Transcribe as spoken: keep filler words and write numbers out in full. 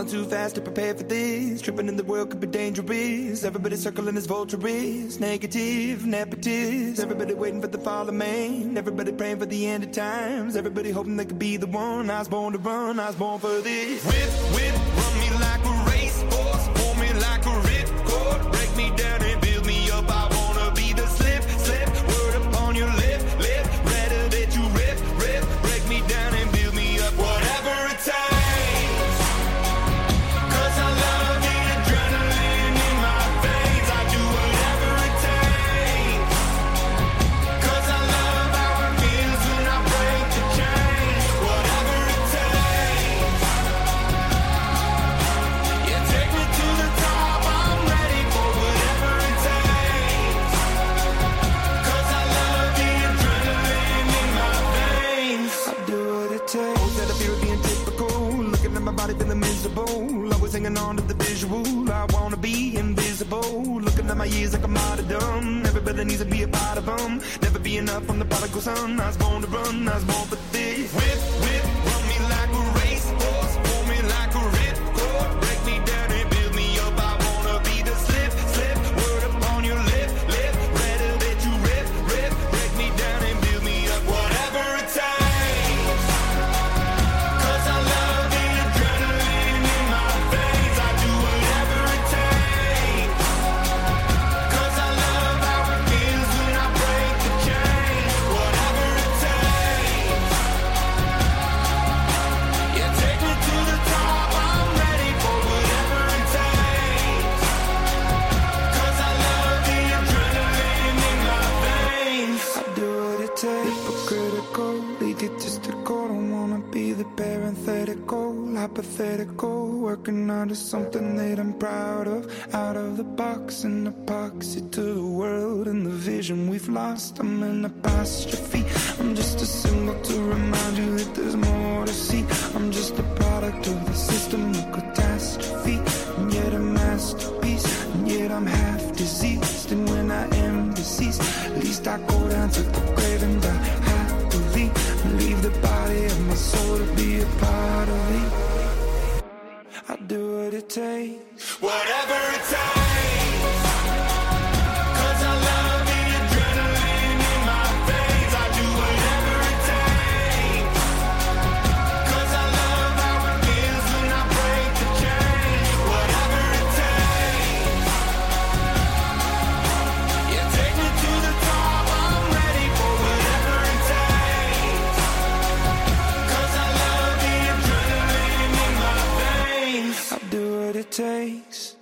too fast to prepare for this. Tripping in the world could be dangerous. Everybody circling as vultures. Negative, nepotist. Everybody waiting for the fall of man. Everybody praying for the end of times. Everybody hoping they could be the one. I was born to run, I was born for this. Whip, whip, run me like a racehorse. Pull me like a ripcord. Break me down and build me up. I wanna be the slip, slip. Word upon your lip, lip. Rather that you rip, rip. Break me down and build me up. Whatever it takes. Cause I love the adrenaline in my veins. I do whatever it takes. Cause I love how it feels when I break the chains. Whatever it takes. Yeah, take me to the top. I'm ready for whatever it takes. Cause I love the adrenaline in my veins. I do what it takes. Oh, that I feel being typical. Looking at my body feeling miserable. Always hanging on to the visual. I wanna be invisible. Looking at my years like I'm martyrdom. Everybody needs to be a part of them. Never be enough from the prodigal son. I was born to run, I was born for this. Whip, whip, run me like a racehorse. Pull me like a ripcord. Break me down and build me up. I wanna be the slip, slip. Word upon your lip, lip. Rather that you rip, rip. Break me down and build me up. Whatever it takes. Cause I love the adrenaline in my veins. I do whatever it takes. Cause I love how it feels when I break the chains. Whatever it takes. Yeah, take me to the top. I'm ready for whatever it takes. Cause I love the adrenaline in my veins. I do what it takes. Hypocritical, egotistical. Don't wanna be the parenthetical, hypothetical. Working out of something that I'm proud of. Out of the box, an epoxy to the world and the vision we've lost. I'm an apostrophe. I'm just a symbol to remind you that there's more to see. I'm just a product of the system of catastrophe. And yet a masterpiece. And yet I'm half diseased. And when I am deceased, at least I go down to the grave and die happily. And leave the body of my soul to be a part of me. I do what it takes. Whatever it takes. Cause I love the adrenaline in my veins. I do whatever it takes. Cause I love how it feels when I break the chains. Whatever it takes. Yeah, take me to the top. I'm ready for whatever it takes. Cause I love the adrenaline in my veins. I do what it takes.